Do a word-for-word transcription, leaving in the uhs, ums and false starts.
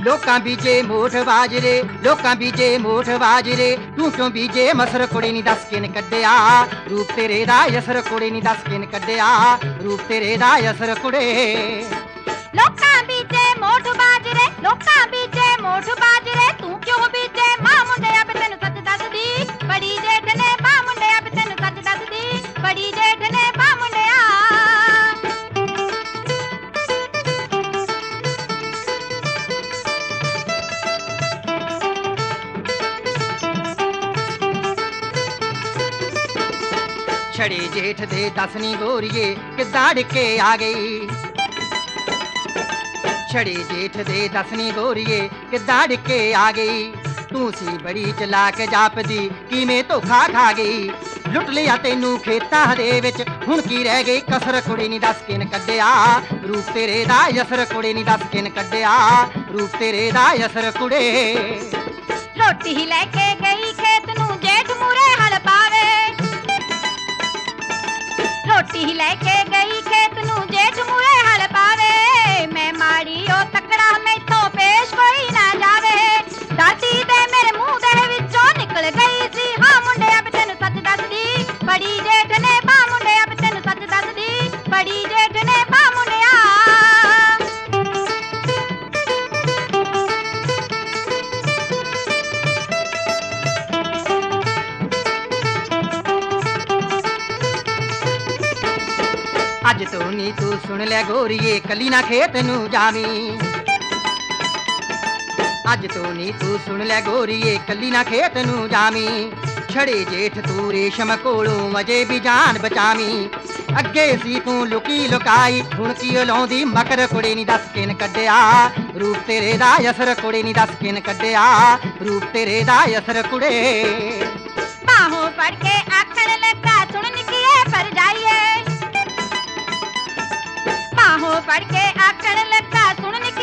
ਲੋਕਾਂ ਬੀਜੇ ਮੋਠ ਬਾਜਰੇ, ਲੋਕਾਂ ਬੀਜੇ ਮੋਠ ਬਾਜਰੇ, ਤੂੰ ਕਿਉਂ ਬੀਜੇ ਮਸਰ ਕੁੜੇ ਨੀ ਦੱਸ ਕਿਨ ਕੱਢਿਆ, ਰੂਪ ਤੇਰੇ ਦਾ ਅਸਰ ਕੁੜੇ ਨੀ ਦੱਸ ਕਿਨ ਕੱਢਿਆ, ਰੂਪ ਤੇਰੇ ਦਾ ਅਸਰ ਕੁੜੇ। ਲੋਕਾਂ ਬੀਜੇ ਮੋਠ ਬਾਜਰੇ, ਲੋਕਾਂ ਬੀਜੇ ਮੋਠ ਬਾਜਰੇ, ਤੂੰ ਕਿਉਂ ਬੀਜੇ ਮਾਂ ਮੁੰਡਿਆ ਵੀ ਤੈਨੂੰ ਸੱਚ ਦੱਸਦੀ, ਬੜੀ ਜੇਠ ਨੇ ਮਾਂ ਮੁੰਡਿਆ ਵੀ ਤੈਨੂੰ ਸੱਚ ਦੱਸਦੀ, ਬੜੀ ਜੇਠ ਨੇ ਮਾਂ ਮੁੰਡਿਆ। ਛੜੇ ਜੇਠ ਦੇ ਦਸਨੀ ਗੋਰੀਏ ਕਿੱਦਾਂ ਡਿੱਕੇ ਆ ਗਈ, ਛੜੇ ਜੇਠ ਦੇ ਦਸਨੀ ਗੋਰੀਏ ਕਿੱਦਾਂ ਡਿੱਕੇ ਆ ਗਈ, ਤੂੰ ਸੀ ਬੜੀ ਚਲਾਕ ਜਾਪਦੀ ਕਿਵੇਂ ਧੋਖਾ ਖਾ ਗਈ, ਲੁੱਟ ਲਿਆ ਤੈਨੂੰ ਖੇਤਾਂ ਦੇ ਵਿੱਚ ਹੁਣ ਕੀ ਰਹਿ ਗਈ ਕਸਰ ਕੁੜੀ ਨੀ ਦੱਸ ਕਿਨ ਕੱਢਿਆ, ਰੂਪ ਤੇਰੇ ਦਾ ਅਸਰ ਕੁੜੀ ਨੀ ਦੱਸ ਕਿਨ ਕੱਢਿਆ, ਰੂਪ ਤੇਰੇ ਦਾ ਅਸਰ ਕੁੜੇ। ਰੋਟੀ ਹੀ ਲੈ ਕੇ ਗਈ ਖੇਤ ਨੂੰ ਜੇਠ ਮੂਰੇ ਹਲ ਪਾਵੇ, ਰੋਟੀ ਹੀ ਲੈ ਕੇ ਗਈ ਖੇਤ ਨੂੰ ਜੇਠ ਮੂਰੇ ਹਲ ਪਾਵੇ, ਮੈਂ ਮਾੜੀ ਉਹ ਤਕੜਾ ਮੈਥੋਂ ਪੇਸ਼ ਕੋਈ ਨਾ ਜਾਵੇ, ਦਾਦੀ ਦੇ ਮੇਰੇ ਮੂੰਹ ਦੇ ਵਿੱਚੋਂ ਨਿਕਲ ਗਈ ਸੀ ਹਾਂ ਮੁੰਡਿਆ ਵੀ ਤੈਨੂੰ ਸੱਚ ਦੱਸਦੀ, ਬੜੀ ਜੇਠ ਨੇ ਮਾਂ ਮੁੰਡਿਆ ਵੀ ਤੈਨੂੰ ਸੱਚ ਦੱਸਦੀ, ਬੜੀ ਜੇਠ ਨੇ ਮਾਂ ਮੁੰਡਿਆ। ਅੱਜ ਤੋਂ ਨੀ ਤੂੰ ਸੁਣ ਲੈ ਗੋਰੀਏ ਕੱਲੀ ਨਾ ਖੇਤ ਨੂੰ ਜਾਵੀਂ, ਅੱਜ ਤੋਂ ਨੀ ਤੂੰ ਸੁਣ ਲੈ ਗੋਰੀਏ ਕੱਲੀ ਨਾ ਖੇਤ ਨੂੰ ਜਾਵੀਂ, ਛੜੇ ਜੇਠ ਤੂੰ ਰੇਸ਼ਮ ਕੋਲੋਂ ਅਜੇ ਵੀ ਜਾਨ ਬਚਾਵੀਂ, ਅੱਗੇ ਸੀ ਤੂੰ ਲੁਕੀ ਲੁਕਾਈ ਹੁਣ ਕੀ ਲਾਉਂਦੀ ਮਕਰ ਕੁੜੇ ਨੀ ਦੱਸ ਕਿਨ ਕੱਢਿਆ, ਰੂਪ ਤੇਰੇ ਦਾ ਅਸਰ ਕੁੜੇ ਨੀ ਦੱਸ ਕਿਨ ਕੱਢਿਆ, ਰੂਪ ਤੇਰੇ ਦਾ ਅਸਰ ਕੁੜੇ। ਬਾਹੋਂ ਫੜ ਕੇ ਆਖਣ ਲੱਗਾ ਸੁਣ ਨਿੱਕੀਏ ਪਰ ਜਾਈਏ, ਬਾਹੋਂ ਫੜ ਕੇ ਆਖਣ ਲੱਗਾ ਸੁਣ ਨਿੱਕੀਏ